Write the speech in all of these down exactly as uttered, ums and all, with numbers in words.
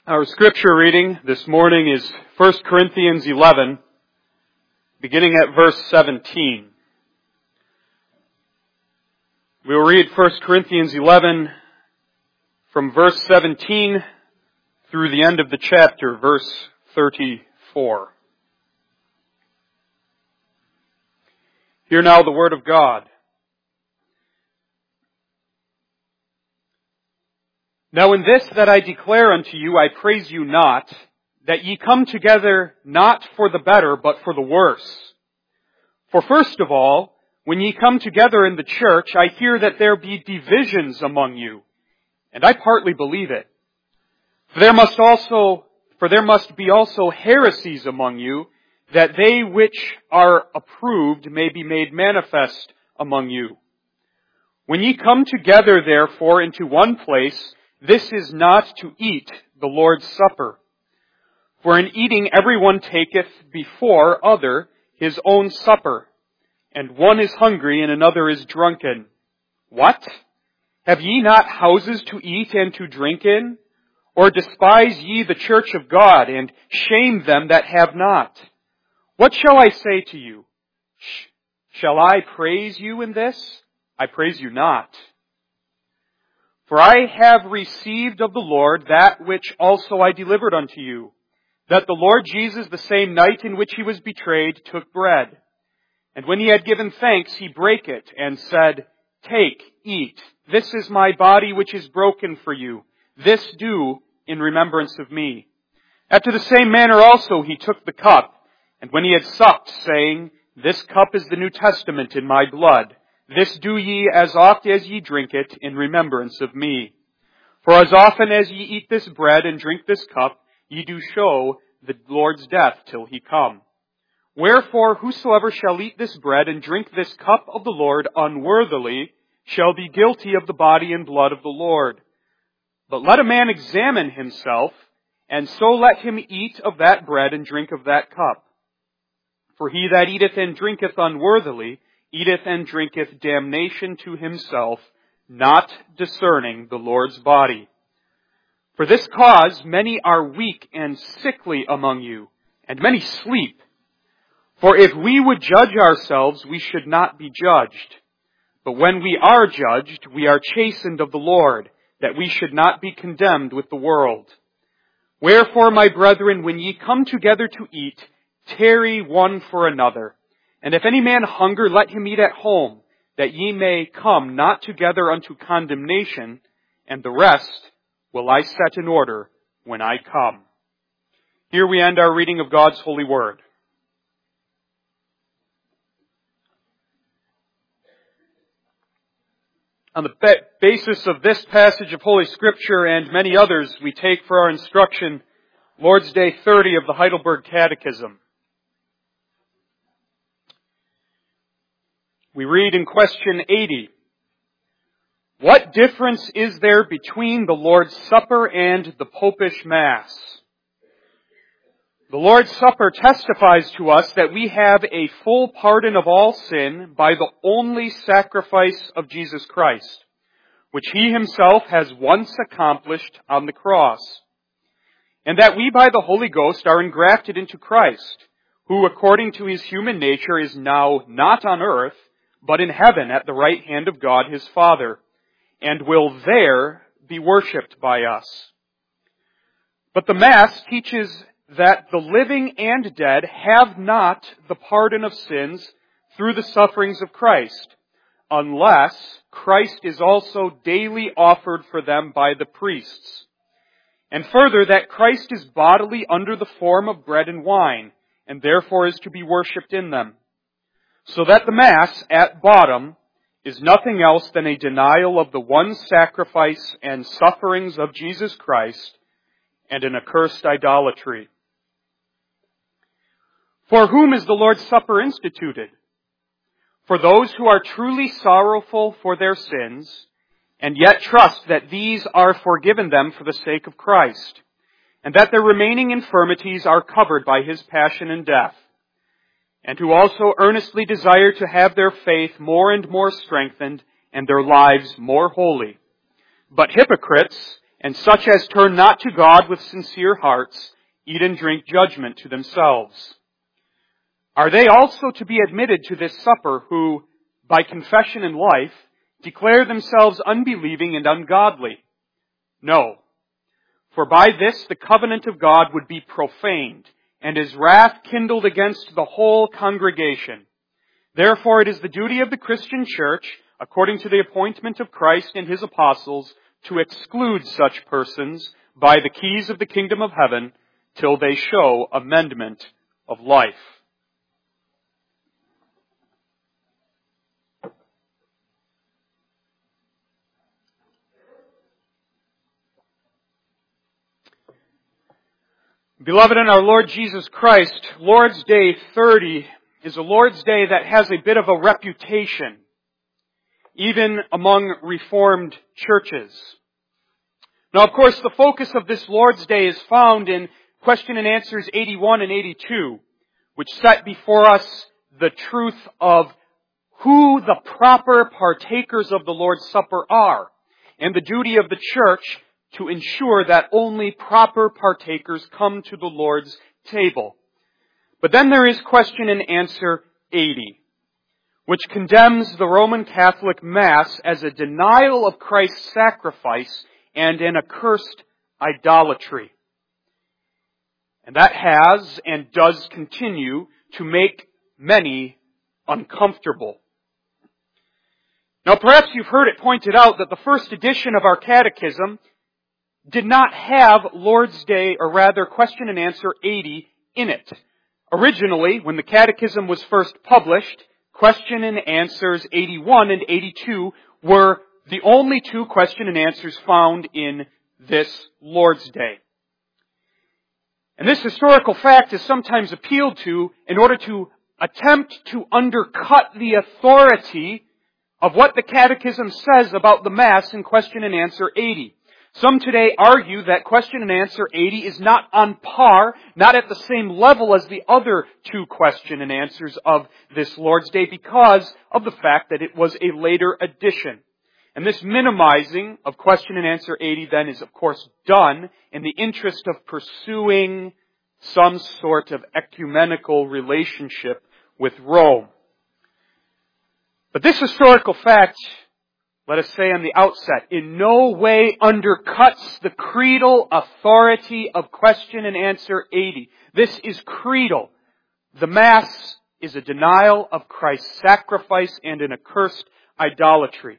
Our scripture reading this morning is First Corinthians eleven, beginning at verse seventeen. We will read First Corinthians eleven from verse seventeen through the end of the chapter, verse thirty-four. Hear now the word of God. Now in this that I declare unto you, I praise you not, that ye come together not for the better, but for the worse. For first of all, when ye come together in the church, I hear that there be divisions among you, and I partly believe it. For there must also, for there must be also heresies among you, that they which are approved may be made manifest among you. When ye come together therefore into one place, this is not to eat the Lord's Supper. For in eating everyone taketh before other his own supper, and one is hungry and another is drunken. What? Have ye not houses to eat and to drink in? Or despise ye the church of God, and shame them that have not? What shall I say to you? Sh- shall I praise you in this? I praise you not. For I have received of the Lord that which also I delivered unto you, that the Lord Jesus, the same night in which he was betrayed, took bread. And when he had given thanks, he brake it, and said, Take, eat, this is my body which is broken for you. This do in remembrance of me. After the same manner also he took the cup, and when he had supped, saying, This cup is the New Testament in my blood. This do ye as oft as ye drink it in remembrance of me. For as often as ye eat this bread and drink this cup, ye do show the Lord's death till he come. Wherefore whosoever shall eat this bread and drink this cup of the Lord unworthily shall be guilty of the body and blood of the Lord. But let a man examine himself, and so let him eat of that bread and drink of that cup. For he that eateth and drinketh unworthily eateth and drinketh damnation to himself, not discerning the Lord's body. For this cause many are weak and sickly among you, and many sleep. For if we would judge ourselves, we should not be judged. But when we are judged, we are chastened of the Lord, that we should not be condemned with the world. Wherefore, my brethren, when ye come together to eat, tarry one for another. And if any man hunger, let him eat at home, that ye may come not together unto condemnation, and the rest will I set in order when I come. Here we end our reading of God's holy word. On the ba- basis of this passage of Holy Scripture and many others, we take for our instruction Lord's Day thirty of the Heidelberg Catechism. We read in question eighty, What difference is there between the Lord's Supper and the Popish Mass? The Lord's Supper testifies to us that we have a full pardon of all sin by the only sacrifice of Jesus Christ, which he himself has once accomplished on the cross, and that we by the Holy Ghost are engrafted into Christ, who according to his human nature is now not on earth, but in heaven at the right hand of God his Father, and will there be worshipped by us. But the Mass teaches that the living and dead have not the pardon of sins through the sufferings of Christ, unless Christ is also daily offered for them by the priests. And further, that Christ is bodily under the form of bread and wine, and therefore is to be worshipped in them. So that the Mass, at bottom, is nothing else than a denial of the one sacrifice and sufferings of Jesus Christ, and an accursed idolatry. For whom is the Lord's Supper instituted? For those who are truly sorrowful for their sins, and yet trust that these are forgiven them for the sake of Christ, and that their remaining infirmities are covered by his passion and death, and who also earnestly desire to have their faith more and more strengthened and their lives more holy. But hypocrites and such as turn not to God with sincere hearts, eat and drink judgment to themselves. Are they also to be admitted to this supper who, by confession and life, declare themselves unbelieving and ungodly? No. For by this the covenant of God would be profaned, and His wrath kindled against the whole congregation. Therefore it is the duty of the Christian church, according to the appointment of Christ and His apostles, to exclude such persons by the keys of the kingdom of heaven, till they show amendment of life. Beloved in our Lord Jesus Christ, Lord's Day thirty is a Lord's Day that has a bit of a reputation, even among Reformed churches. Now, of course, the focus of this Lord's Day is found in Question and Answers eighty-one and eighty-two, which set before us the truth of who the proper partakers of the Lord's Supper are, and the duty of the church to ensure that only proper partakers come to the Lord's table. But then there is Question and Answer eighty, which condemns the Roman Catholic Mass as a denial of Christ's sacrifice and an accursed idolatry. And that has and does continue to make many uncomfortable. Now, perhaps you've heard it pointed out that the first edition of our catechism did not have Lord's Day, or rather Question and Answer eighty, in it. Originally, when the catechism was first published, Question and Answers eighty-one and eighty-two were the only two question and answers found in this Lord's Day. And this historical fact is sometimes appealed to in order to attempt to undercut the authority of what the Catechism says about the Mass in Question and Answer eighty. Some today argue that Question and Answer eighty is not on par, not at the same level as the other two question and answers of this Lord's Day because of the fact that it was a later edition. And this minimizing of Question and Answer eighty then is of course done in the interest of pursuing some sort of ecumenical relationship with Rome. But this historical fact, let us say on the outset, in no way undercuts the creedal authority of Question and Answer eighty. This is creedal. The Mass is a denial of Christ's sacrifice and an accursed idolatry.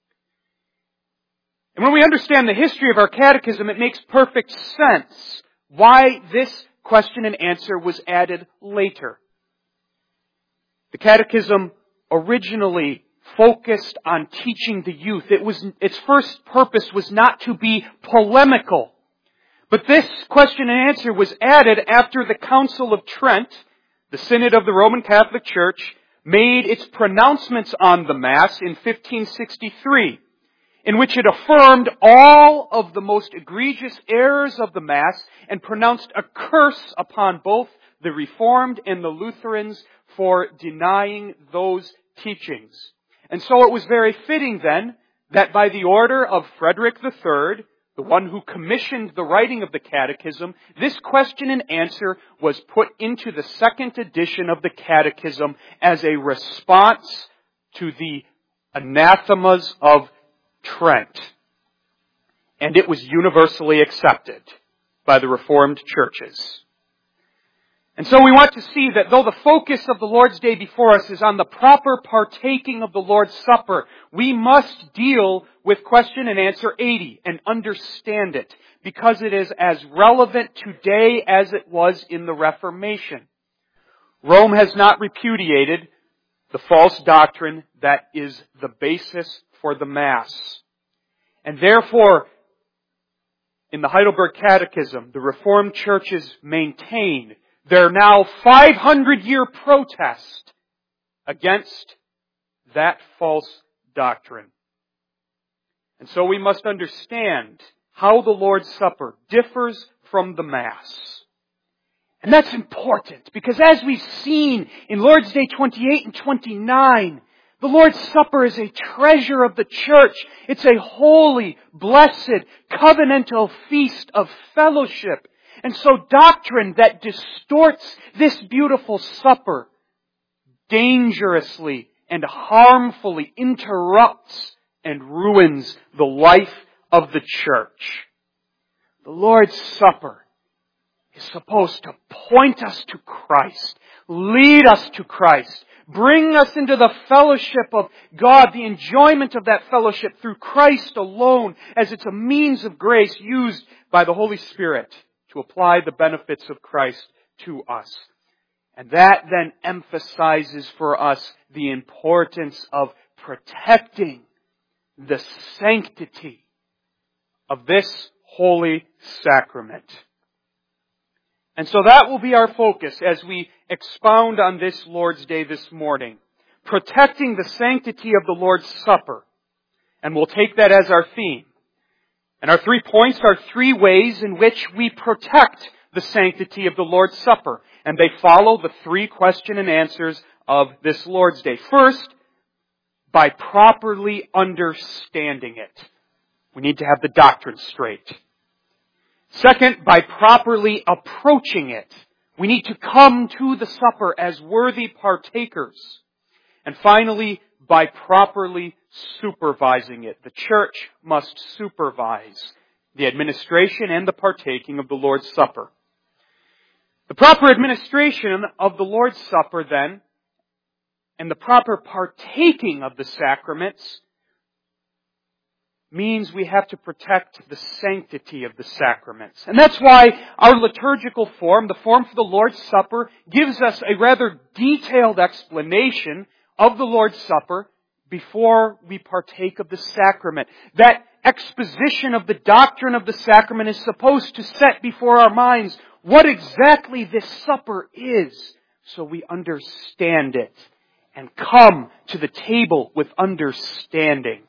And when we understand the history of our catechism, it makes perfect sense why this question and answer was added later. The catechism originally focused on teaching the youth. It was, its first purpose was not to be polemical. But this question and answer was added after the Council of Trent, the Synod of the Roman Catholic Church, made its pronouncements on the Mass in fifteen sixty-three, in which it affirmed all of the most egregious errors of the Mass and pronounced a curse upon both the Reformed and the Lutherans for denying those teachings. And so it was very fitting then that by the order of Frederick the Third, the one who commissioned the writing of the Catechism, this question and answer was put into the second edition of the Catechism as a response to the anathemas of Trent. And it was universally accepted by the Reformed churches. And so we want to see that though the focus of the Lord's Day before us is on the proper partaking of the Lord's Supper, we must deal with Question and Answer eighty and understand it, because it is as relevant today as it was in the Reformation. Rome has not repudiated the false doctrine that is the basis for the Mass. And therefore, in the Heidelberg Catechism, the Reformed churches maintain their now five hundred year protest against that false doctrine. And so we must understand how the Lord's Supper differs from the Mass. And that's important because as we've seen in Lord's Day twenty-eight and twenty-nine, The Lord's Supper is a treasure of the church. It's a holy, blessed, covenantal feast of fellowship. And so doctrine that distorts this beautiful supper dangerously and harmfully interrupts and ruins the life of the church. The Lord's Supper is supposed to point us to Christ, lead us to Christ, bring us into the fellowship of God, the enjoyment of that fellowship through Christ alone, as it's a means of grace used by the Holy Spirit to apply the benefits of Christ to us. And that then emphasizes for us the importance of protecting the sanctity of this holy sacrament. And so that will be our focus as we expound on this Lord's Day this morning. Protecting the sanctity of the Lord's Supper. And we'll take that as our theme. And our three points are three ways in which we protect the sanctity of the Lord's Supper. And they follow the three question and answers of this Lord's Day. First, by properly understanding it. We need to have the doctrine straight. Second, by properly approaching it. We need to come to the supper as worthy partakers. And finally, by properly supervising it. The church must supervise the administration and the partaking of the Lord's Supper. The proper administration of the Lord's Supper, then, and the proper partaking of the sacraments means we have to protect the sanctity of the sacraments. And that's why our liturgical form, the form for the Lord's Supper, gives us a rather detailed explanation of the Lord's Supper before we partake of the sacrament. That exposition of the doctrine of the sacrament is supposed to set before our minds what exactly this supper is, so we understand it and come to the table with understanding.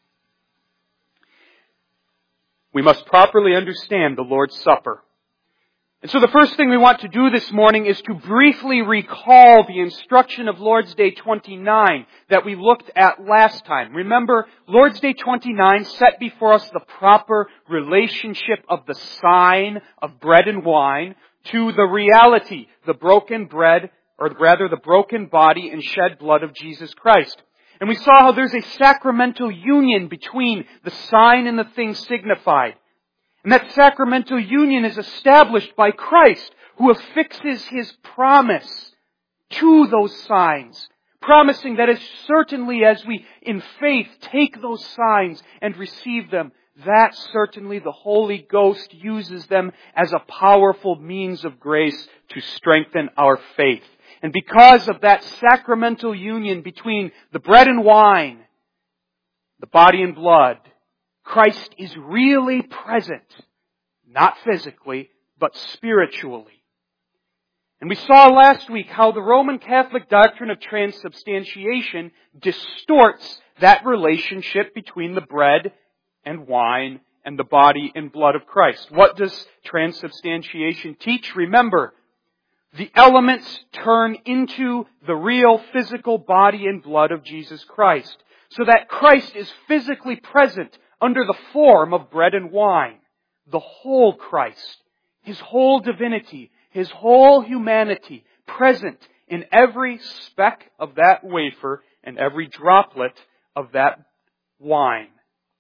We must properly understand the Lord's Supper. And so the first thing we want to do this morning is to briefly recall the instruction of Lord's Day twenty-nine that we looked at last time. Remember, Lord's Day twenty-nine set before us the proper relationship of the sign of bread and wine to the reality, the broken bread, or rather the broken body and shed blood of Jesus Christ. And we saw how there's a sacramental union between the sign and the thing signified. And that sacramental union is established by Christ, who affixes His promise to those signs, promising that as certainly as we in faith take those signs and receive them, that certainly the Holy Ghost uses them as a powerful means of grace to strengthen our faith. And because of that sacramental union between the bread and wine, the body and blood, Christ is really present, not physically, but spiritually. And we saw last week how the Roman Catholic doctrine of transubstantiation distorts that relationship between the bread and wine and the body and blood of Christ. What does transubstantiation teach? Remember, the elements turn into the real physical body and blood of Jesus Christ, so that Christ is physically present under the form of bread and wine. The whole Christ, His whole divinity, His whole humanity, present in every speck of that wafer and every droplet of that wine.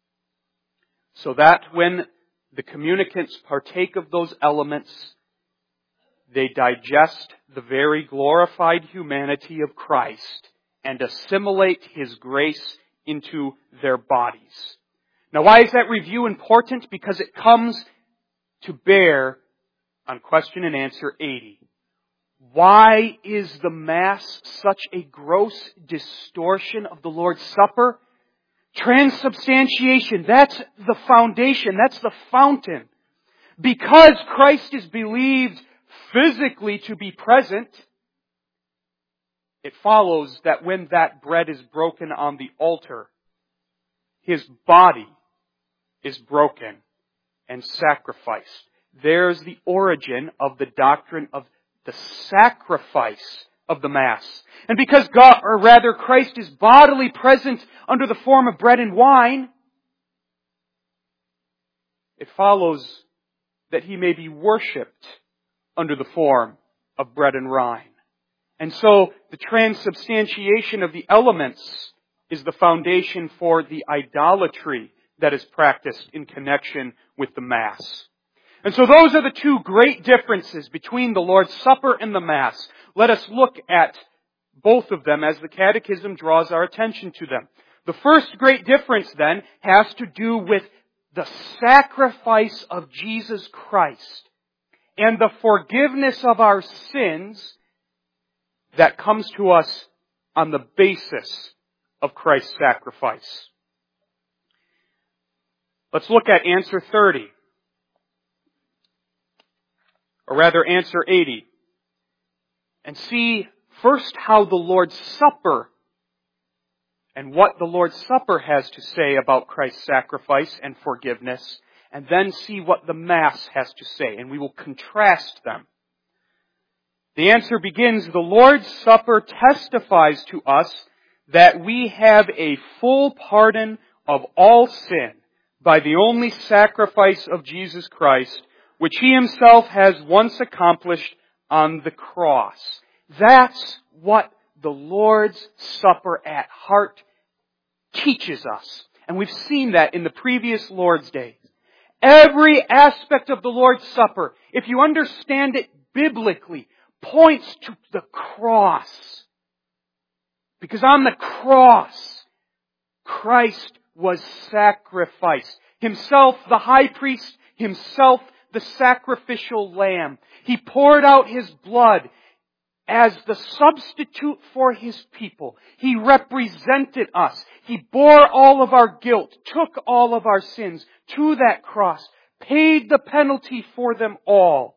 So that when the communicants partake of those elements, they digest the very glorified humanity of Christ and assimilate His grace into their bodies. Now, why is that review important? Because it comes to bear on question and answer eighty. Why is the Mass such a gross distortion of the Lord's Supper? Transubstantiation, that's the foundation, that's the fountain. Because Christ is believed physically to be present, it follows that when that bread is broken on the altar, His body is broken and sacrificed. There's the origin of the doctrine of the sacrifice of the Mass. And because God, or rather Christ is bodily present under the form of bread and wine, it follows that He may be worshipped under the form of bread and wine. And so the transubstantiation of the elements is the foundation for the idolatry that is practiced in connection with the Mass. And so those are the two great differences between the Lord's Supper and the Mass. Let us look at both of them as the Catechism draws our attention to them. The first great difference then has to do with the sacrifice of Jesus Christ and the forgiveness of our sins that comes to us on the basis of Christ's sacrifice. Let's look at answer thirty. Or rather answer eighty. And see first how the Lord's Supper and what the Lord's Supper has to say about Christ's sacrifice and forgiveness, and then see what the Mass has to say, and we will contrast them. The answer begins, the Lord's Supper testifies to us that we have a full pardon of all sin by the only sacrifice of Jesus Christ, which He Himself has once accomplished on the cross. That's what the Lord's Supper at heart teaches us. And we've seen that in the previous Lord's Day. Every aspect of the Lord's Supper, if you understand it biblically, points to the cross. Because on the cross, Christ was sacrificed. Himself the high priest, Himself the sacrificial lamb. He poured out His blood as the substitute for His people. He represented us. He bore all of our guilt, took all of our sins to that cross, paid the penalty for them all.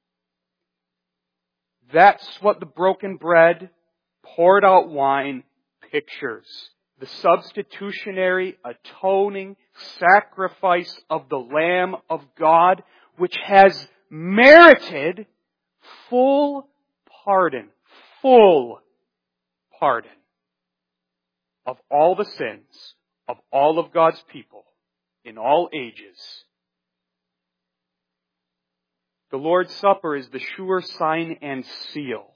That's what the broken bread, poured out wine pictures. The substitutionary, atoning sacrifice of the Lamb of God, which has merited full pardon, full pardon of all the sins of all of God's people in all ages. The Lord's Supper is the sure sign and seal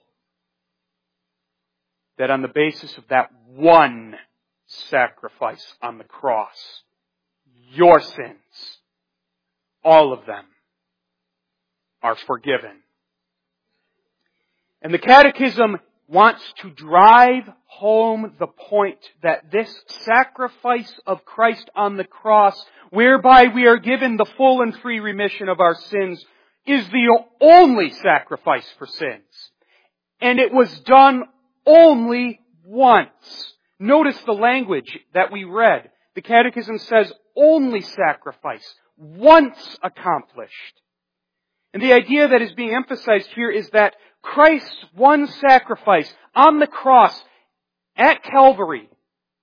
that on the basis of that one sacrifice on the cross, your sins, all of them, are forgiven. And the Catechism wants to drive home the point that this sacrifice of Christ on the cross, whereby we are given the full and free remission of our sins, is the only sacrifice for sins. And it was done only once. Notice the language that we read. The Catechism says only sacrifice, once accomplished. And the idea that is being emphasized here is that Christ's one sacrifice on the cross at Calvary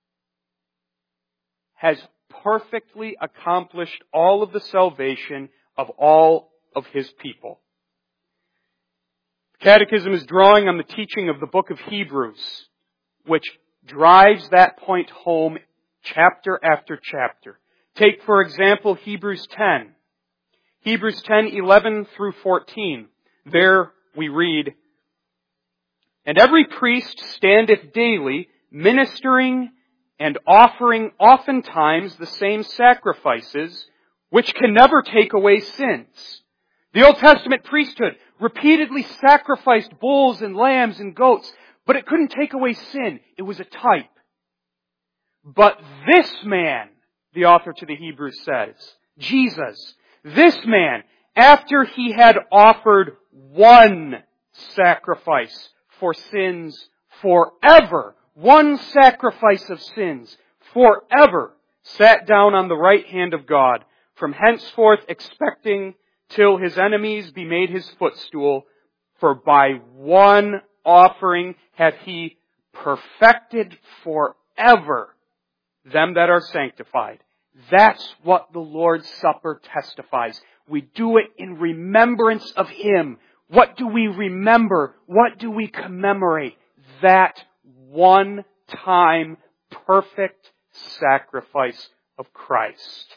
has perfectly accomplished all of the salvation of all of His people. The Catechism is drawing on the teaching of the book of Hebrews, which drives that point home chapter after chapter. Take, for example, Hebrews ten. Hebrews ten, eleven through fourteen. There we read, "And every priest standeth daily, ministering and offering oftentimes the same sacrifices, which can never take away sins." The Old Testament priesthood repeatedly sacrificed bulls and lambs and goats, but it couldn't take away sin. It was a type. But this man, the author to the Hebrews says, Jesus, this man, after He had offered one sacrifice for sins forever, one sacrifice of sins forever, sat down on the right hand of God, from henceforth expecting till His enemies be made His footstool, for by one offering hath He perfected forever them that are sanctified. That's what the Lord's Supper testifies. We do it in remembrance of Him. What do we remember? What do we commemorate? that one-time perfect sacrifice of Christ.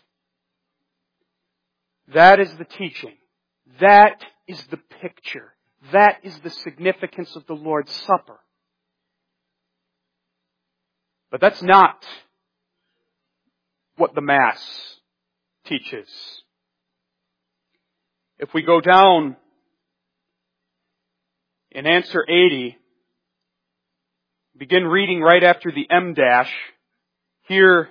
That is the teaching. That is the picture. That is the significance of the Lord's Supper. But that's not what the Mass teaches. If we go down in answer eighty, begin reading right after the M dash, here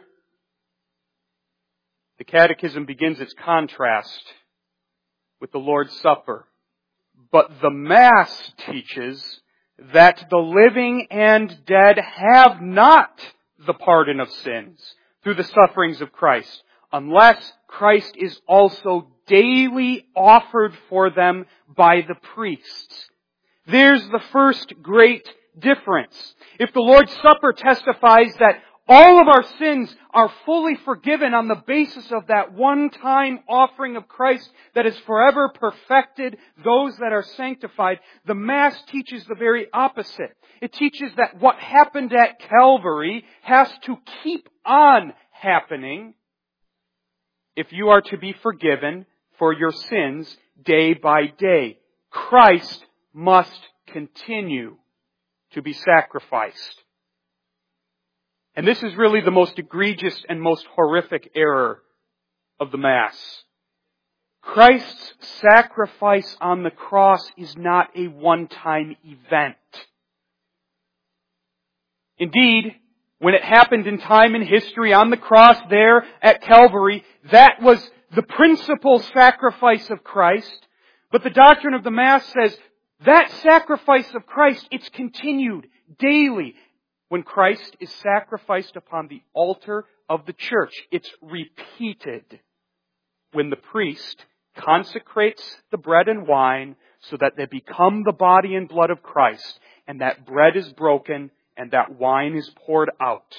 the Catechism begins its contrast with the Lord's Supper. But the Mass teaches that the living and dead have not the pardon of sins through the sufferings of Christ, unless Christ is also daily offered for them by the priests. There's the first great difference. If the Lord's Supper testifies that all of our sins are fully forgiven on the basis of that one-time offering of Christ that has forever perfected those that are sanctified, the Mass teaches the very opposite. It teaches that what happened at Calvary has to keep on happening if you are to be forgiven for your sins day by day. Christ must continue to be sacrificed. And this is really the most egregious and most horrific error of the Mass. Christ's sacrifice on the cross is not a one-time event. Indeed, when it happened in time and history on the cross there at Calvary, that was the principal sacrifice of Christ. But the doctrine of the Mass says that sacrifice of Christ, it's continued daily. When Christ is sacrificed upon the altar of the church, it's repeated when the priest consecrates the bread and wine so that they become the body and blood of Christ, and that bread is broken and that wine is poured out.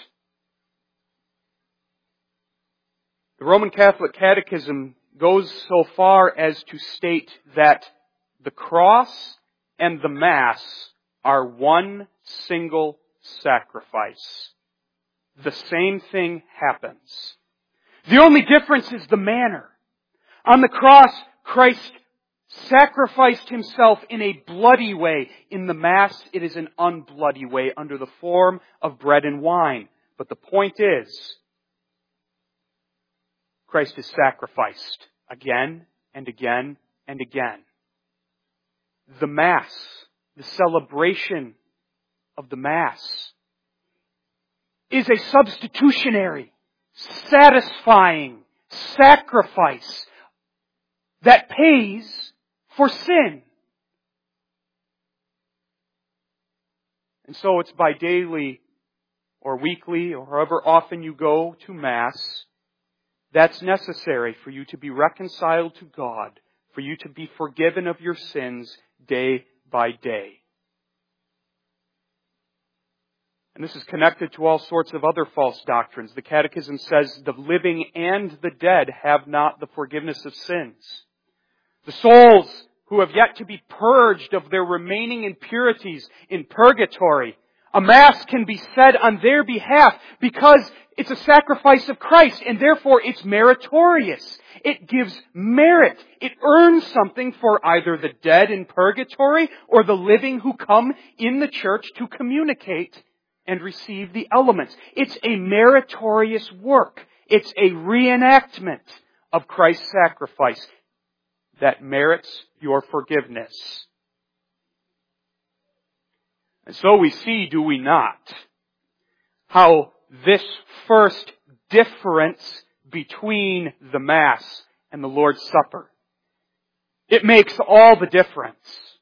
The Roman Catholic Catechism goes so far as to state that the cross and the Mass are one single sacrifice. The same thing happens. The only difference is the manner. On the cross, Christ sacrificed Himself in a bloody way. In the Mass, it is an unbloody way under the form of bread and wine. But the point is, Christ is sacrificed again and again and again. The Mass, the celebration of the Mass, is a substitutionary, satisfying sacrifice that pays for sin. And so it's by daily or weekly or however often you go to Mass, that's necessary for you to be reconciled to God, for you to be forgiven of your sins day by day. And this is connected to all sorts of other false doctrines. The Catechism says the living and the dead have not the forgiveness of sins. The souls who have yet to be purged of their remaining impurities in purgatory, a Mass can be said on their behalf because it's a sacrifice of Christ and therefore it's meritorious. It gives merit. It earns something for either the dead in purgatory or the living who come in the church to communicate and receive the elements. It's a meritorious work. It's a reenactment of Christ's sacrifice that merits your forgiveness. And so we see, do we not, how this first difference between the Mass and the Lord's Supper, it makes all the difference.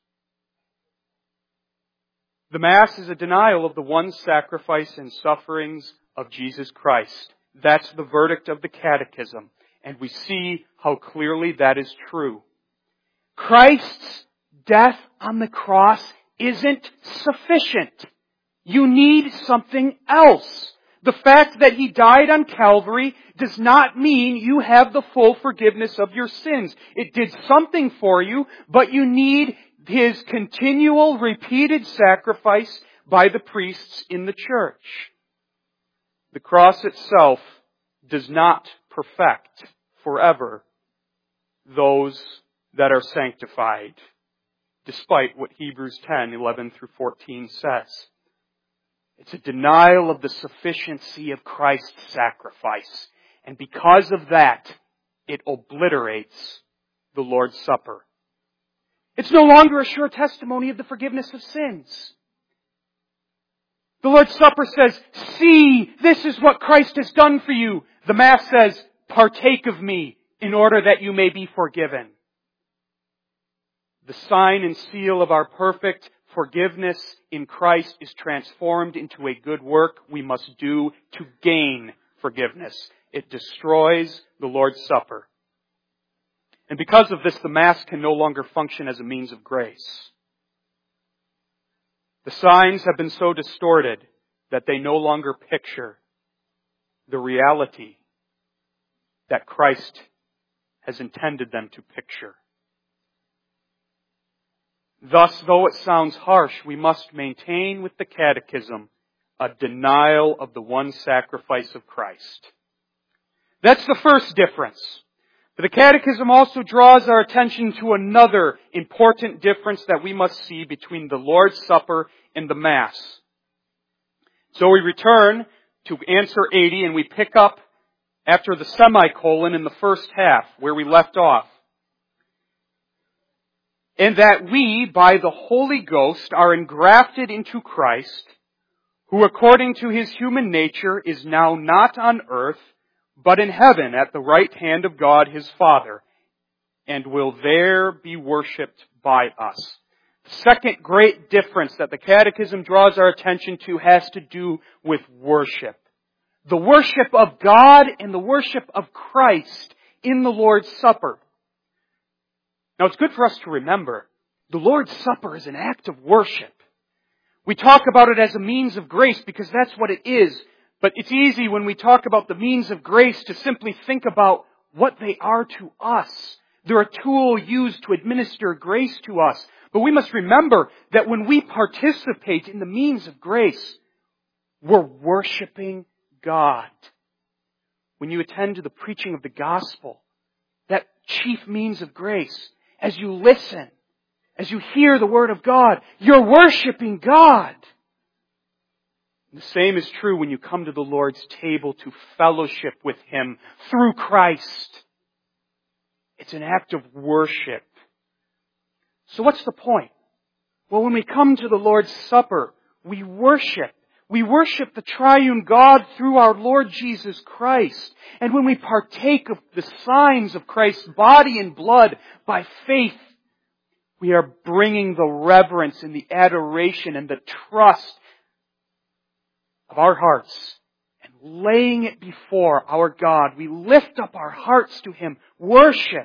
The Mass is a denial of the one sacrifice and sufferings of Jesus Christ. That's the verdict of the Catechism. And we see how clearly that is true. Christ's death on the cross isn't sufficient. You need something else. The fact that He died on Calvary does not mean you have the full forgiveness of your sins. It did something for you, but you need His continual, repeated sacrifice by the priests in the church. The cross itself does not perfect forever those that are sanctified, despite what Hebrews ten, eleven through fourteen says. It's a denial of the sufficiency of Christ's sacrifice. And because of that, it obliterates the Lord's Supper. It's no longer a sure testimony of the forgiveness of sins. The Lord's Supper says, see, this is what Christ has done for you. The Mass says, partake of me in order that you may be forgiven. The sign and seal of our perfect forgiveness in Christ is transformed into a good work we must do to gain forgiveness. It destroys the Lord's Supper. And because of this, the Mass can no longer function as a means of grace. The signs have been so distorted that they no longer picture the reality that Christ has intended them to picture. Thus, though it sounds harsh, we must maintain with the Catechism a denial of the one sacrifice of Christ. That's the first difference. But the Catechism also draws our attention to another important difference that we must see between the Lord's Supper and the Mass. So we return to answer eighty and we pick up after the semicolon in the first half where we left off. And that we, by the Holy Ghost, are engrafted into Christ, who according to His human nature is now not on earth, but in heaven at the right hand of God His Father, and will there be worshipped by us. The second great difference that the Catechism draws our attention to has to do with worship. The worship of God and the worship of Christ in the Lord's Supper. Now it's good for us to remember, the Lord's Supper is an act of worship. We talk about it as a means of grace because that's what it is. But it's easy when we talk about the means of grace to simply think about what they are to us. They're a tool used to administer grace to us. But we must remember that when we participate in the means of grace, we're worshiping God. When you attend to the preaching of the gospel, that chief means of grace, as you listen, as you hear the Word of God, you're worshiping God. The same is true when you come to the Lord's table to fellowship with Him through Christ. It's an act of worship. So what's the point? Well, when we come to the Lord's Supper, we worship. We worship the triune God through our Lord Jesus Christ. And when we partake of the signs of Christ's body and blood by faith, we are bringing the reverence and the adoration and the trust of our hearts and laying it before our God. We lift up our hearts to Him. Worship.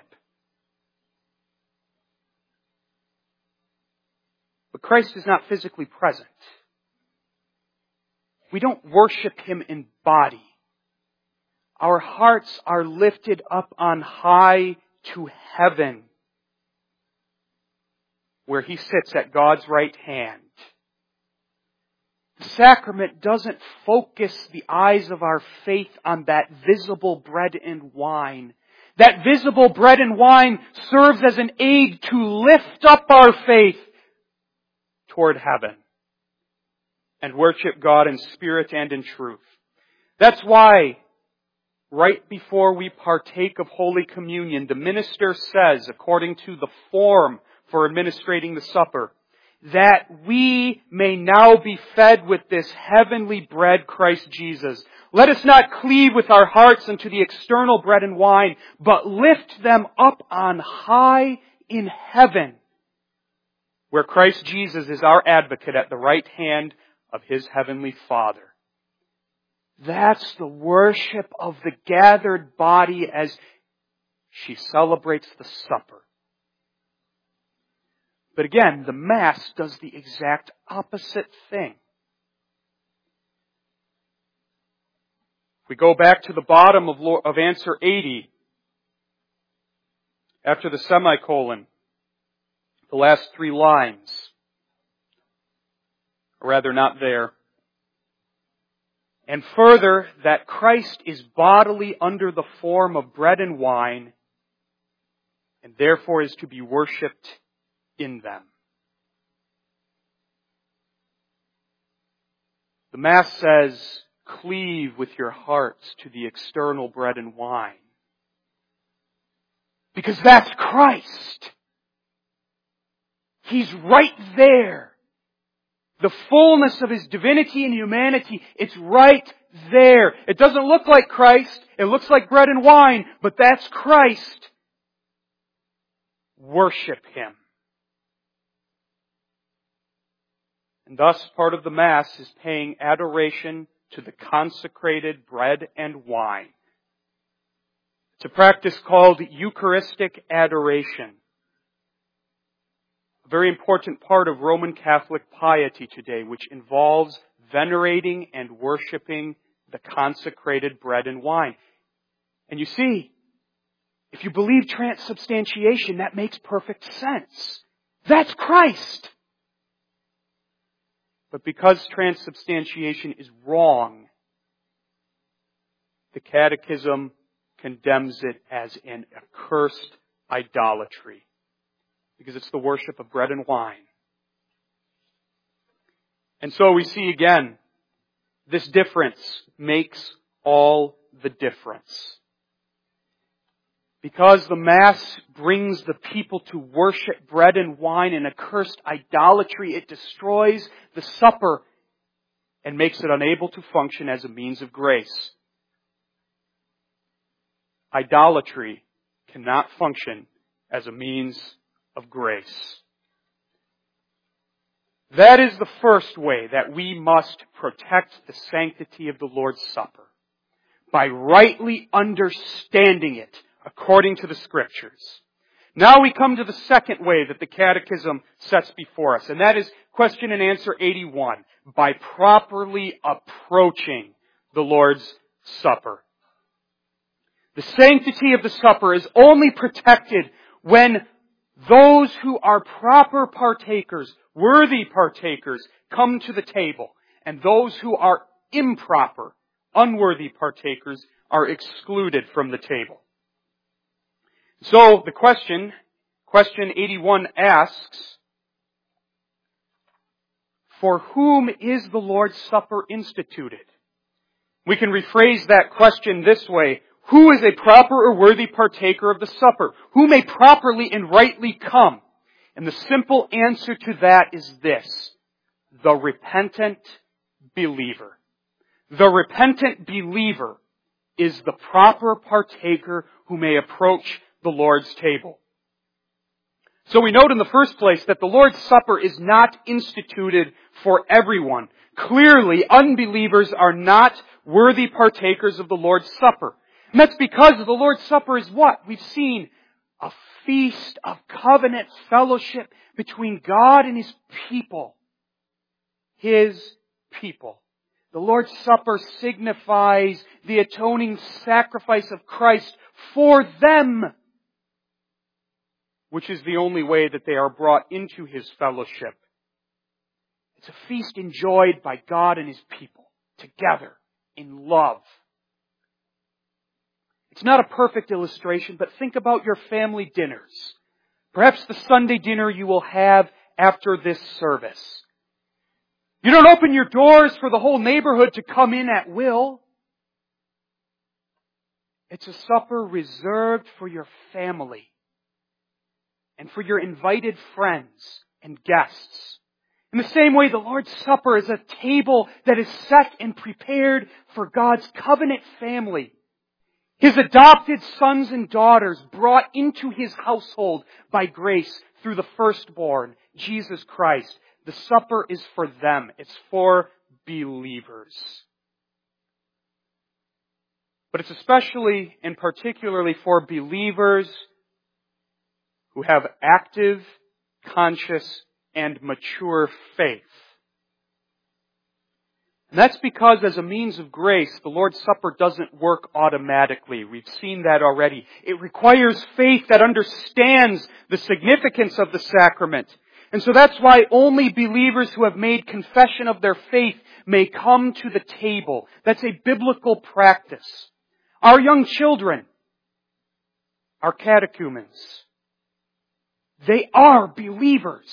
But Christ is not physically present. We don't worship Him in body. Our hearts are lifted up on high to heaven, where He sits at God's right hand. The sacrament doesn't focus the eyes of our faith on that visible bread and wine. That visible bread and wine serves as an aid to lift up our faith toward heaven and worship God in spirit and in truth. That's why, right before we partake of Holy Communion, the minister says, according to the form for administrating the supper, that we may now be fed with this heavenly bread, Christ Jesus. Let us not cleave with our hearts unto the external bread and wine, but lift them up on high in heaven, where Christ Jesus is our advocate at the right hand of His heavenly Father. That's the worship of the gathered body as she celebrates the supper. But again, the Mass does the exact opposite thing. If we go back to the bottom of, of answer eighty, after the semicolon, the last three lines, or rather not there. And further, that Christ is bodily under the form of bread and wine, and therefore is to be worshipped in them. The Mass says, cleave with your hearts to the external bread and wine. Because that's Christ. He's right there. The fullness of His divinity and humanity, it's right there. It doesn't look like Christ. It looks like bread and wine, but that's Christ. Worship Him. And thus, part of the Mass is paying adoration to the consecrated bread and wine. It's a practice called Eucharistic adoration. A very important part of Roman Catholic piety today, which involves venerating and worshiping the consecrated bread and wine. And you see, if you believe transubstantiation, that makes perfect sense. That's Christ. But because transubstantiation is wrong, the Catechism condemns it as an accursed idolatry. Because it's the worship of bread and wine. And so we see again, this difference makes all the difference. Because the Mass brings the people to worship bread and wine in accursed idolatry, it destroys the supper and makes it unable to function as a means of grace. Idolatry cannot function as a means of grace. That is the first way that we must protect the sanctity of the Lord's Supper, by rightly understanding it according to the Scriptures. Now we come to the second way that the Catechism sets before us, and that is question and answer eighty-one, by properly approaching the Lord's Supper. The sanctity of the supper is only protected when those who are proper partakers, worthy partakers, come to the table, and those who are improper, unworthy partakers are excluded from the table. So the question, question eighty-one asks, for whom is the Lord's Supper instituted? We can rephrase that question this way. Who is a proper or worthy partaker of the supper? Who may properly and rightly come? And the simple answer to that is this: the repentant believer. The repentant believer is the proper partaker who may approach the Lord's table. So we note in the first place that the Lord's Supper is not instituted for everyone. Clearly, unbelievers are not worthy partakers of the Lord's Supper. And that's because the Lord's Supper is what? We've seen a feast of covenant fellowship between God and His people. His people. The Lord's Supper signifies the atoning sacrifice of Christ for them, which is the only way that they are brought into His fellowship. It's a feast enjoyed by God and His people together in love. It's not a perfect illustration, but think about your family dinners. Perhaps the Sunday dinner you will have after this service. You don't open your doors for the whole neighborhood to come in at will. It's a supper reserved for your family and for your invited friends and guests. In the same way, the Lord's Supper is a table that is set and prepared for God's covenant family. His adopted sons and daughters brought into His household by grace through the firstborn, Jesus Christ. The supper is for them. It's for believers. But it's especially and particularly for believers who have active, conscious, and mature faith. And that's because as a means of grace, the Lord's Supper doesn't work automatically. We've seen that already. It requires faith that understands the significance of the sacrament And so that's why only believers who have made confession of their faith may come to the table. That's a biblical practice. Our young children, our catechumens, they are believers.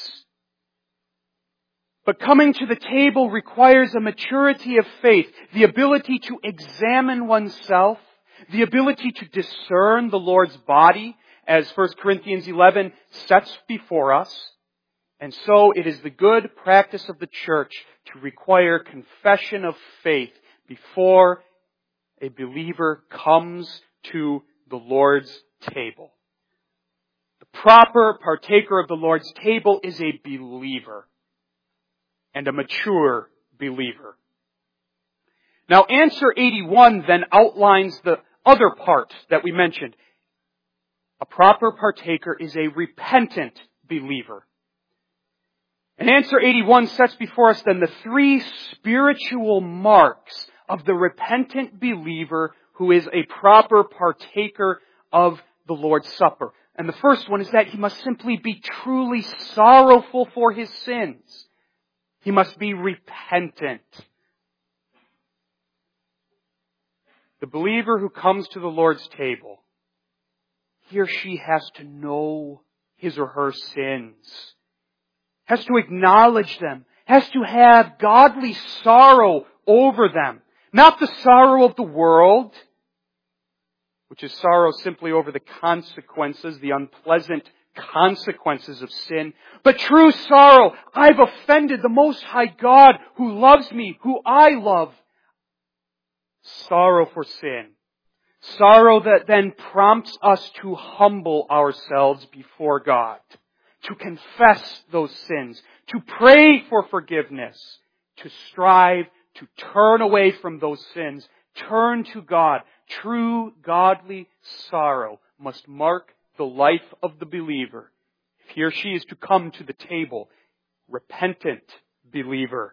But coming to the table requires a maturity of faith, the ability to examine oneself, the ability to discern the Lord's body, as First Corinthians eleven sets before us. And so it is the good practice of the church to require confession of faith before a believer comes to the Lord's table. The proper partaker of the Lord's table is a believer, and a mature believer. Now, answer eighty-one then outlines the other part that we mentioned. A proper partaker is a repentant believer. And answer eighty-one sets before us then the three spiritual marks of the repentant believer who is a proper partaker of the Lord's Supper. And the first one is that he must simply be truly sorrowful for his sins. He must be repentant. The believer who comes to the Lord's table, he or she has to know his or her sins, has to acknowledge them, has to have godly sorrow over them. Not the sorrow of the world, which is sorrow simply over the consequences, the unpleasant consequences of sin, but true sorrow. I've offended the Most High God who loves me, who I love. Sorrow for sin. Sorrow that then prompts us to humble ourselves before God, to confess those sins, to pray for forgiveness, to strive to turn away from those sins, turn to God. True godly sorrow must mark the life of the believer, if he or she is to come to the table, repentant believer.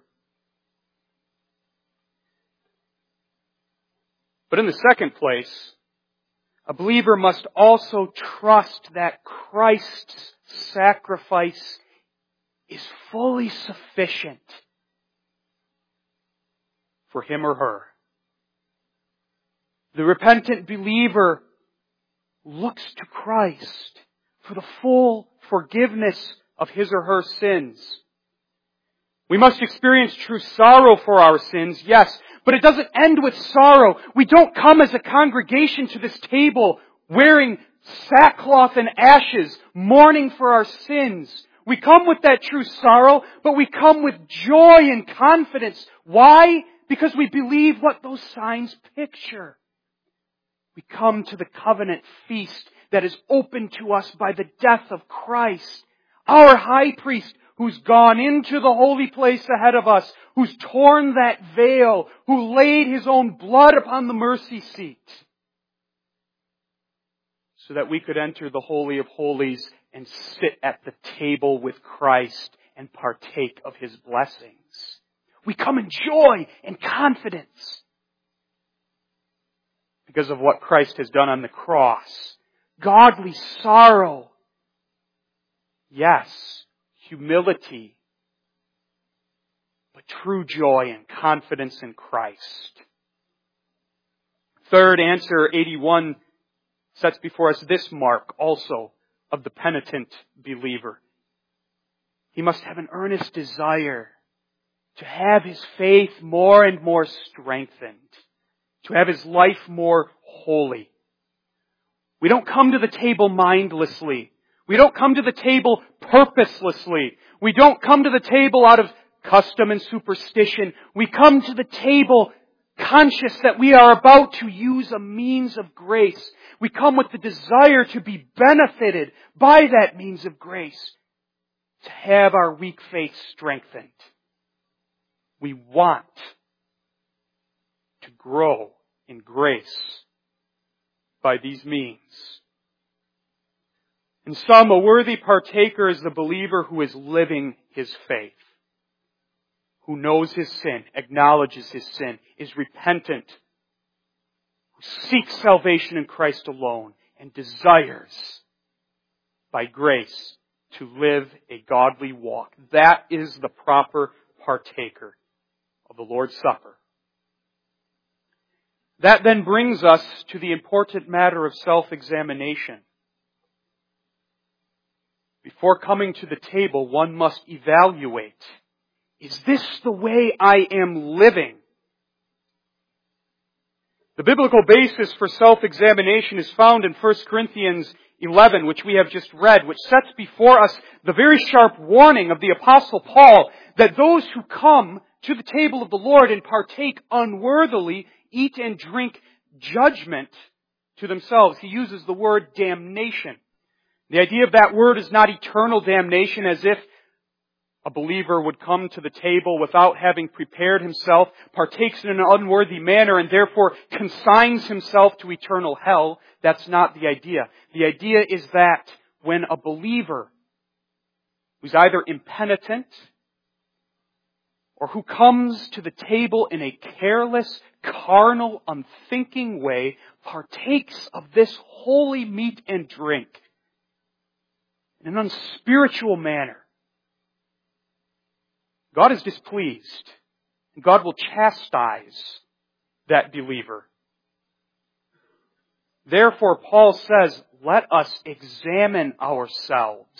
But in the second place, a believer must also trust that Christ's sacrifice is fully sufficient for him or her. The repentant believer looks to Christ for the full forgiveness of his or her sins. We must experience true sorrow for our sins, yes, but it doesn't end with sorrow. We don't come as a congregation to this table wearing sackcloth and ashes, mourning for our sins. We come with that true sorrow, but we come with joy and confidence. Why? Because we believe what those signs picture. We come to the covenant feast that is opened to us by the death of Christ, our high priest, who's gone into the holy place ahead of us, who's torn that veil, who laid his own blood upon the mercy seat, so that we could enter the Holy of Holies and sit at the table with Christ and partake of his blessings. We come in joy and confidence because of what Christ has done on the cross. Godly sorrow. Yes, humility. But true joy and confidence in Christ. Third, answer eighty-one sets before us this mark also of the penitent believer. He must have an earnest desire to have his faith more and more strengthened, to have his life more holy. We don't come to the table mindlessly. We don't come to the table purposelessly. We don't come to the table out of custom and superstition. We come to the table conscious that we are about to use a means of grace. We come with the desire to be benefited by that means of grace, to have our weak faith strengthened. We want to grow in grace by these means. In sum, a worthy partaker is the believer who is living his faith, who knows his sin, acknowledges his sin, is repentant, who seeks salvation in Christ alone, and desires, by grace, to live a godly walk. That is the proper partaker of the Lord's Supper. That then brings us to the important matter of self-examination. Before coming to the table, one must evaluate, is this the way I am living? The biblical basis for self-examination is found in First Corinthians eleven, which we have just read, which sets before us the very sharp warning of the Apostle Paul that those who come to the table of the Lord and partake unworthily eat and drink judgment to themselves. He uses the word damnation. The idea of that word is not eternal damnation, as if a believer would come to the table without having prepared himself, partakes in an unworthy manner, and therefore consigns himself to eternal hell. That's not the idea. The idea is that when a believer who's either impenitent or who comes to the table in a careless, carnal, unthinking way, partakes of this holy meat and drink in an unspiritual manner, God is displeased, and God will chastise that believer. Therefore, Paul says, let us examine ourselves.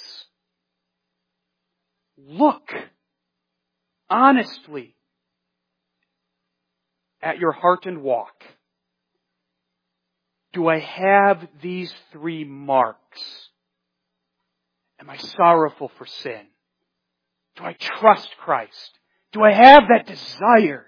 Look honestly at your heart and walk. Do I have these three marks? Am I sorrowful for sin? Do I trust Christ? Do I have that desire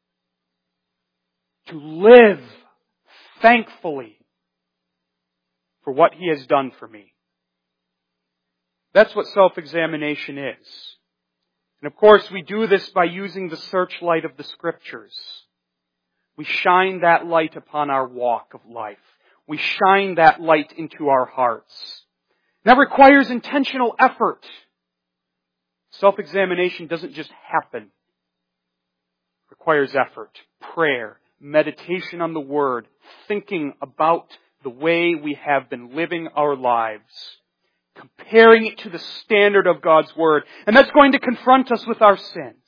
to live thankfully for what He has done for me? That's what self-examination is. And of course, we do this by using the searchlight of the Scriptures. We shine that light upon our walk of life. We shine that light into our hearts. That requires intentional effort. Self-examination doesn't just happen. It requires effort, prayer, meditation on the Word, thinking about the way we have been living our lives, comparing it to the standard of God's Word. And that's going to confront us with our sins.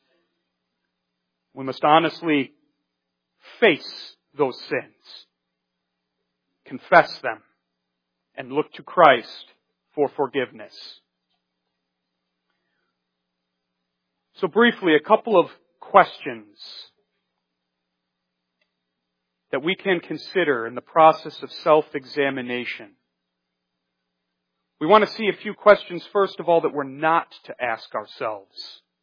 We must honestly face those sins, confess them, and look to Christ for forgiveness. So briefly, a couple of questions that we can consider in the process of self-examination. We want to see a few questions, first of all, that we're not to ask ourselves.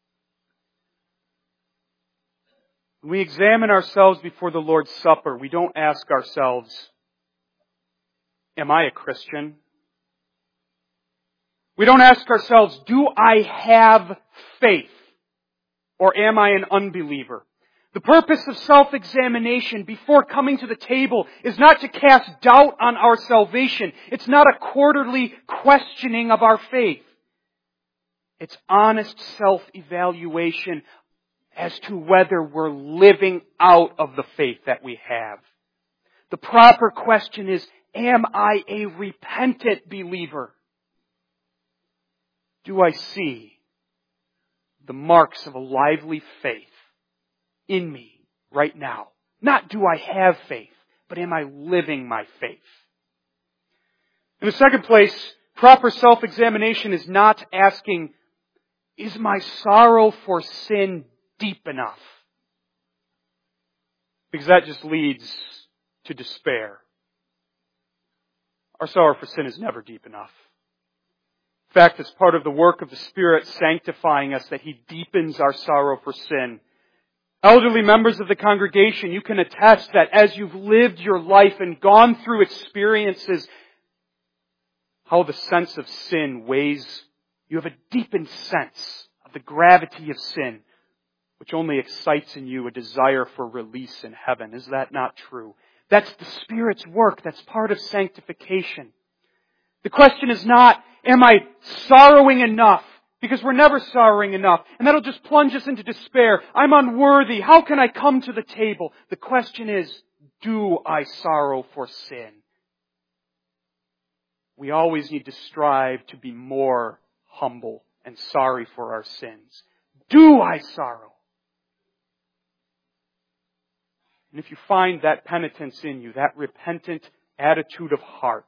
When we examine ourselves before the Lord's Supper, we don't ask ourselves, am I a Christian? We don't ask ourselves, do I have faith? Or am I an unbeliever? The purpose of self-examination before coming to the table is not to cast doubt on our salvation. It's not a quarterly questioning of our faith. It's honest self-evaluation as to whether we're living out of the faith that we have. The proper question is, am I a repentant believer? Do I see the marks of a lively faith in me right now? Not do I have faith, but am I living my faith? In the second place, proper self-examination is not asking, is my sorrow for sin deep enough? Because that just leads to despair. Our sorrow for sin is never deep enough. In fact, it's part of the work of the Spirit sanctifying us that He deepens our sorrow for sin. Elderly members of the congregation, you can attest that as you've lived your life and gone through experiences, how the sense of sin weighs. You have a deepened sense of the gravity of sin, which only excites in you a desire for release in heaven. Is that not true? That's the Spirit's work. That's part of sanctification. The question is not, am I sorrowing enough? Because we're never sorrowing enough. And that'll just plunge us into despair. I'm unworthy. How can I come to the table? The question is, do I sorrow for sin? we always need to strive to be more humble and sorry for our sins. Do I sorrow? And if you find that penitence in you, that repentant attitude of heart,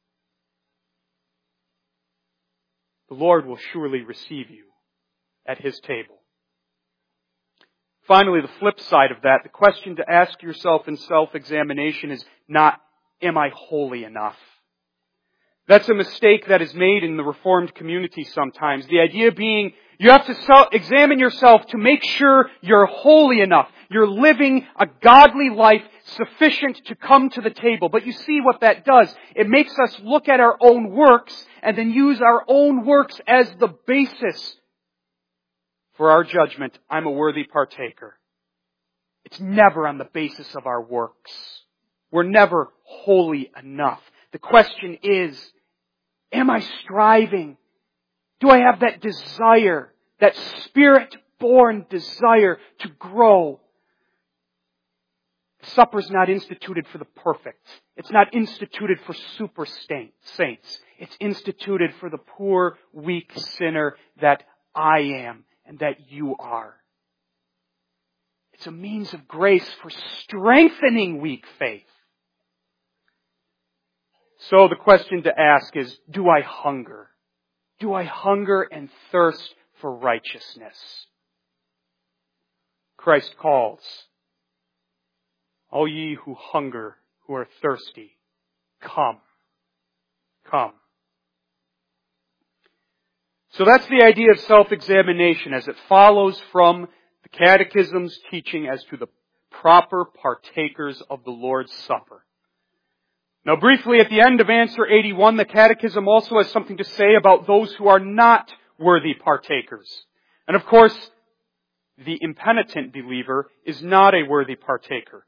the Lord will surely receive you at His table. Finally, the flip side of that, the question to ask yourself in self-examination is not, am I holy enough? That's a mistake that is made in the Reformed community sometimes. The idea being, you have to self- examine yourself to make sure you're holy enough. You're living a godly life sufficient to come to the table. But you see what that does. It makes us look at our own works and then use our own works as the basis for our judgment. I'm a worthy partaker. It's never on the basis of our works. We're never holy enough. The question is, am I striving? Do I have that desire, that Spirit-born desire to grow? The supper's not instituted for the perfect. It's not instituted for super saints. It's instituted for the poor, weak sinner that I am and that you are. It's a means of grace for strengthening weak faith. So the question to ask is, do I hunger? Do I hunger and thirst for righteousness? Christ calls, all ye who hunger, who are thirsty, come. Come. So that's the idea of self-examination as it follows from the Catechism's teaching as to the proper partakers of the Lord's Supper. Now briefly, at the end of answer eighty-one, the Catechism also has something to say about those who are not worthy partakers. And of course, the impenitent believer is not a worthy partaker.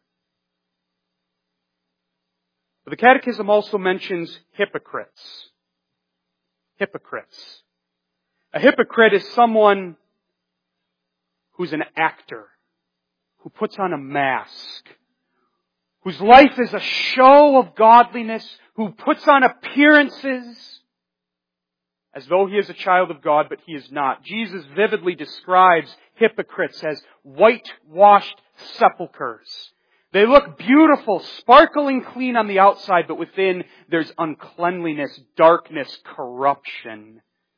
But the Catechism also mentions hypocrites. Hypocrites. A hypocrite is someone who's an actor, who puts on a mask, whose life is a show of godliness, who puts on appearances as though he is a child of God, but he is not. Jesus vividly describes hypocrites as whitewashed sepulchres. They look beautiful, sparkling clean on the outside, but within there's uncleanliness, darkness, corruption.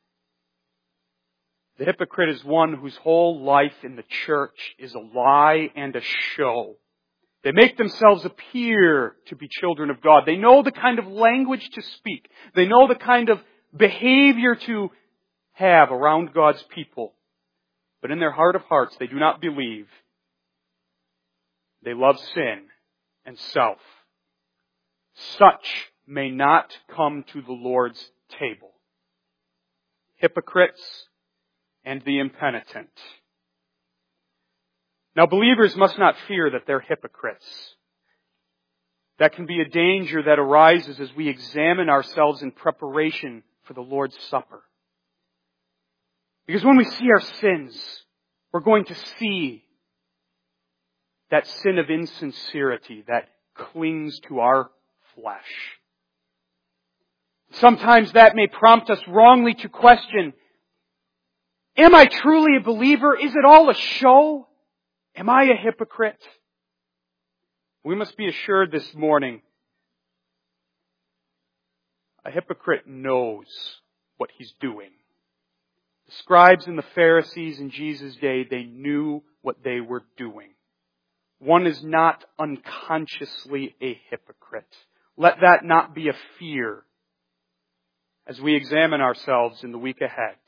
The hypocrite is one whose whole life in the church is a lie and a show. They make themselves appear to be children of God. They know the kind of language to speak. They know the kind of behavior to have around God's people. But in their heart of hearts, they do not believe. They love sin and self. Such may not come to the Lord's table. Hypocrites and the impenitent. Now, believers must not fear that they're hypocrites. That can be a danger that arises as we examine ourselves in preparation for the Lord's Supper. Because when we see our sins, we're going to see that sin of insincerity that clings to our flesh. Sometimes that may prompt us wrongly to question, am I truly a believer? Is it all a show? Am I a hypocrite? We must be assured this morning, a hypocrite knows what he's doing. The scribes and the Pharisees in Jesus' day, they knew what they were doing. One is not unconsciously a hypocrite. Let that not be a fear as we examine ourselves in the week ahead.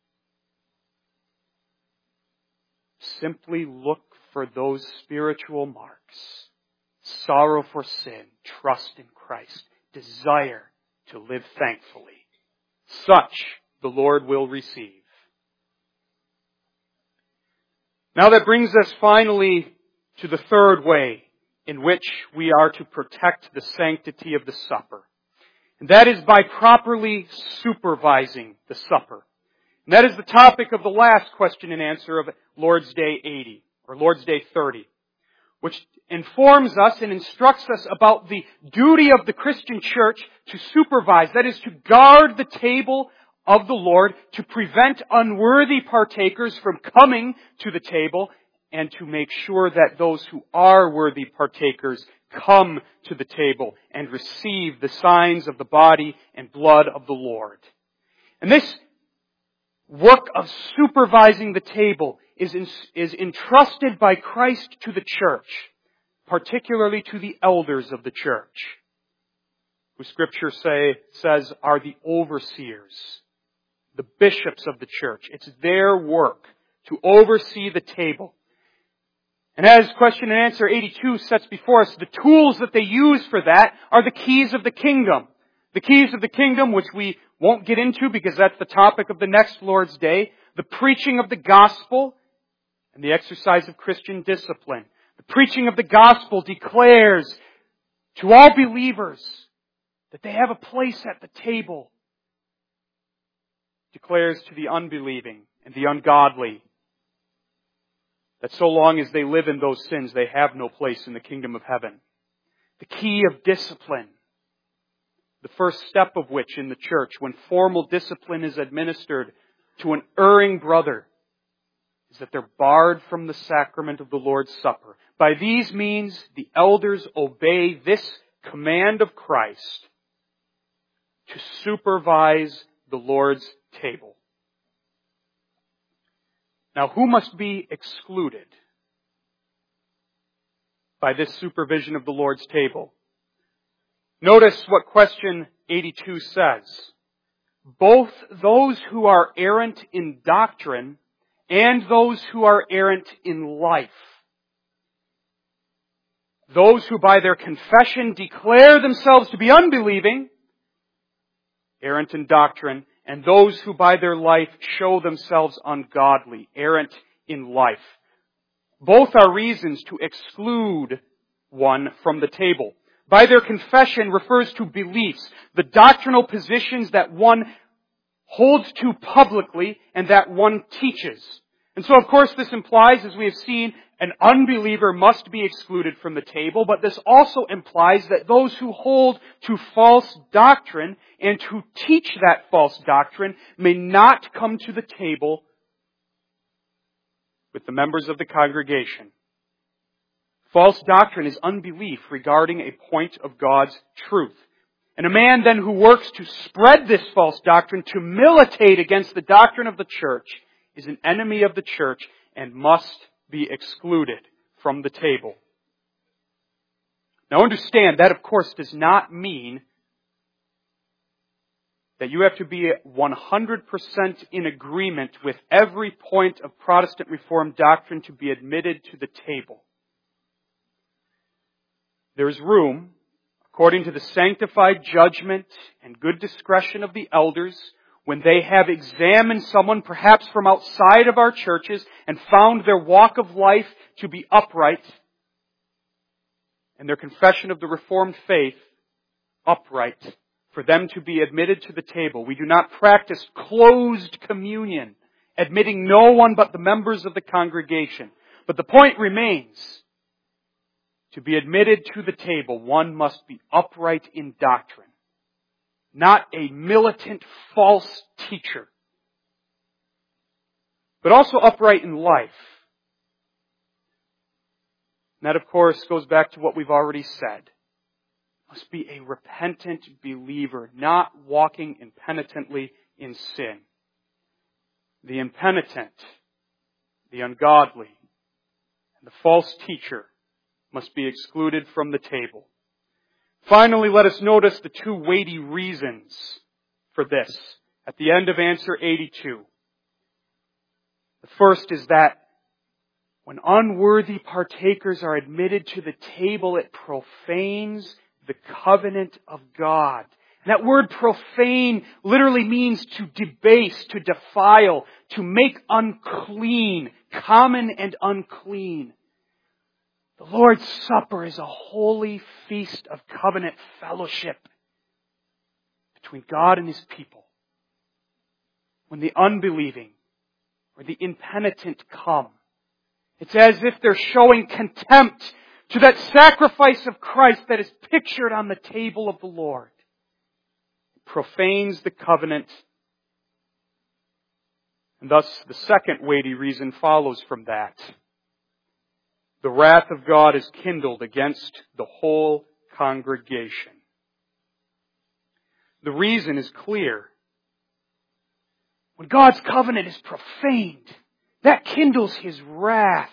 Simply look for those spiritual marks. Sorrow for sin, trust in Christ, desire to live thankfully. Such the Lord will receive. Now that brings us finally to the third way in which we are to protect the sanctity of the supper. And that is by properly supervising the supper. And that is the topic of the last question and answer of Lord's Day eighty, or Lord's Day thirty. which informs us and instructs us about the duty of the Christian church to supervise, that is, to guard the table of the Lord, to prevent unworthy partakers from coming to the table, and to make sure that those who are worthy partakers come to the table and receive the signs of the body and blood of the Lord. And this work of supervising the table is, in, is entrusted by Christ to the church, particularly to the elders of the church, who Scripture say, says are the overseers, the bishops of the church. It's their work to oversee the table. And as question and answer eighty-two sets before us, the tools that they use for that are the keys of the kingdom. The keys of the kingdom, which we won't get into because that's the topic of the next Lord's Day. The preaching of the gospel and the exercise of Christian discipline. The preaching of the gospel declares to all believers that they have a place at the table. Declares to the unbelieving and the ungodly that so long as they live in those sins, they have no place in the kingdom of heaven. The key of discipline, the first step of which in the church, when formal discipline is administered to an erring brother, is that they're barred from the sacrament of the Lord's Supper. By these means, the elders obey this command of Christ to supervise the Lord's table. Now, who must be excluded by this supervision of the Lord's table? Notice what question eighty-two says. Both those who are errant in doctrine and those who are errant in life. Those who by their confession declare themselves to be unbelieving, errant in doctrine, and those who by their life show themselves ungodly, errant in life. Both are reasons to exclude one from the table. By their confession refers to beliefs, the doctrinal positions that one holds to publicly and that one teaches. And so, of course, this implies, as we have seen, an unbeliever must be excluded from the table, but this also implies that those who hold to false doctrine and who teach that false doctrine may not come to the table with the members of the congregation. False doctrine is unbelief regarding a point of God's truth. And a man then who works to spread this false doctrine, to militate against the doctrine of the church, is an enemy of the church and must be excluded from the table. Now understand, that of course does not mean that you have to be one hundred percent in agreement with every point of Protestant Reformed doctrine to be admitted to the table. There is room, according to the sanctified judgment and good discretion of the elders, when they have examined someone perhaps from outside of our churches and found their walk of life to be upright and their confession of the Reformed faith upright, for them to be admitted to the table. We do not practice closed communion, admitting no one but the members of the congregation. But the point remains, to be admitted to the table, one must be upright in doctrine, not a militant false teacher, but also upright in life. And that, of course, goes back to what we've already said. Must be a repentant believer, not walking impenitently in sin. The impenitent, the ungodly, and the false teacher must be excluded from the table. Finally, let us notice the two weighty reasons for this at the end of answer eighty-two. The first is that when unworthy partakers are admitted to the table, it profanes the covenant of God. And that word profane literally means to debase, to defile, to make unclean, common and unclean. The Lord's Supper is a holy feast of covenant fellowship between God and His people. When the unbelieving or the impenitent come, it's as if they're showing contempt to that sacrifice of Christ that is pictured on the table of the Lord. It profanes the covenant. And thus the second weighty reason follows from that. The wrath of God is kindled against the whole congregation. The reason is clear. When God's covenant is profaned, that kindles His wrath.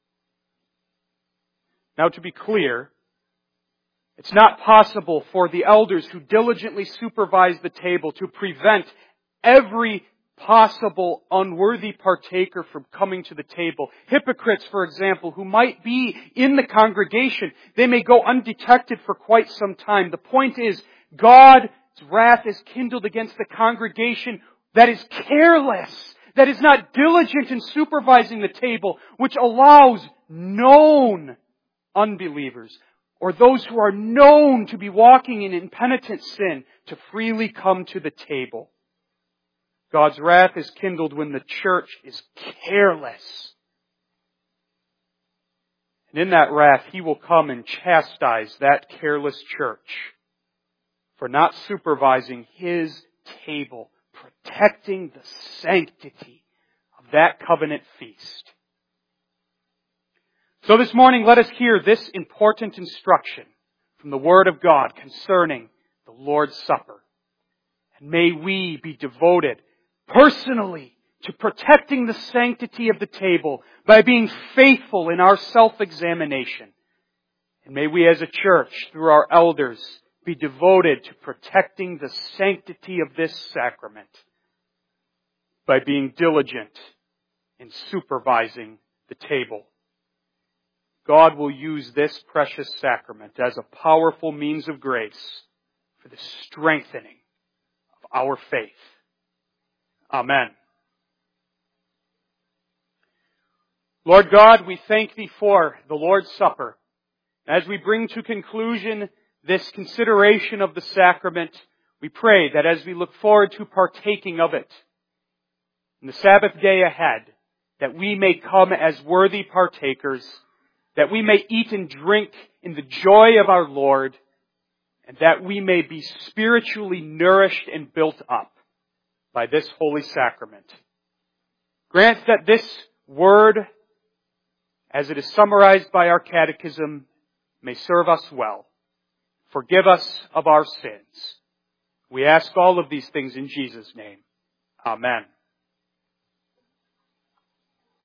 Now, to be clear, it's not possible for the elders who diligently supervise the table to prevent every possible unworthy partaker from coming to the table. Hypocrites, for example, who might be in the congregation, they may go undetected for quite some time. The point is, God's wrath is kindled against the congregation that is careless, that is not diligent in supervising the table, which allows known unbelievers, or those who are known to be walking in impenitent sin, to freely come to the table. God's wrath is kindled when the church is careless. And in that wrath, He will come and chastise that careless church for not supervising His table, protecting the sanctity of that covenant feast. So this morning, let us hear this important instruction from the Word of God concerning the Lord's Supper. And may we be devoted personally to protecting the sanctity of the table by being faithful in our self-examination. And may we as a church, through our elders, be devoted to protecting the sanctity of this sacrament by being diligent in supervising the table. God will use this precious sacrament as a powerful means of grace for the strengthening of our faith. Amen. Lord God, we thank Thee for the Lord's Supper. As we bring to conclusion this consideration of the sacrament, we pray that as we look forward to partaking of it in the Sabbath day ahead, that we may come as worthy partakers, that we may eat and drink in the joy of our Lord, and that we may be spiritually nourished and built up by this holy sacrament. Grant that this word, as it is summarized by our catechism, may serve us well. Forgive us of our sins. We ask all of these things in Jesus' name. Amen.